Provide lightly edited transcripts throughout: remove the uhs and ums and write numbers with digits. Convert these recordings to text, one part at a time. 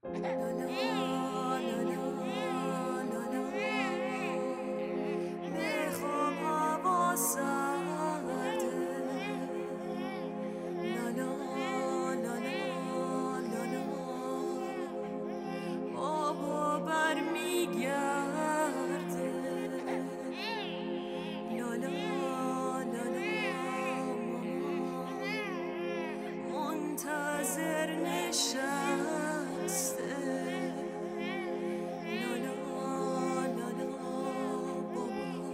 میخوام هوا سرده لالا لالا لالا آبا برمیگرده لالا لالا منتظر نشسته لالا لالا بابا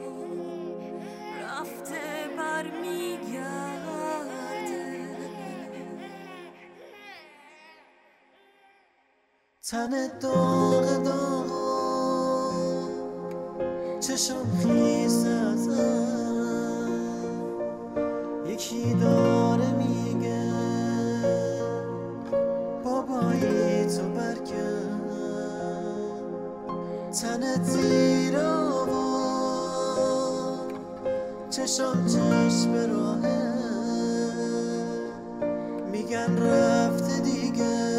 رفته برمیگرده تن داغ داغ چشم خیس ازم یکی داره میگه بابایی تو برگرد تنت زیر آوار چشم چشم راهه میگن رفته دیگه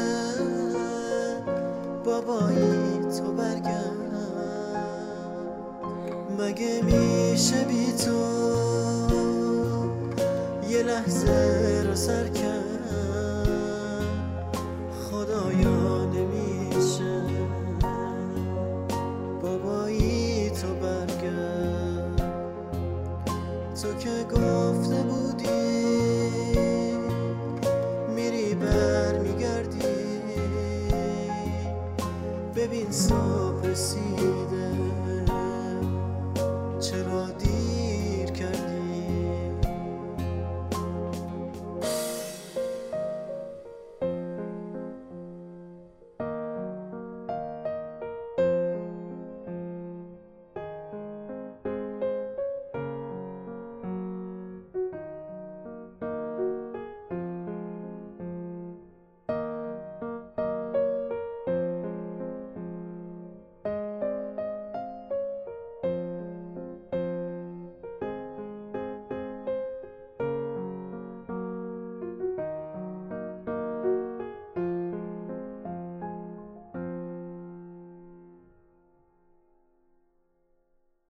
بابایی تو برگرد مگه میشه بی تو یه لحظه رو سر کرد خدایا نمیشه بابایی تو برگرد تو که گفته بودی میری برمیگردی ببین صبح رسید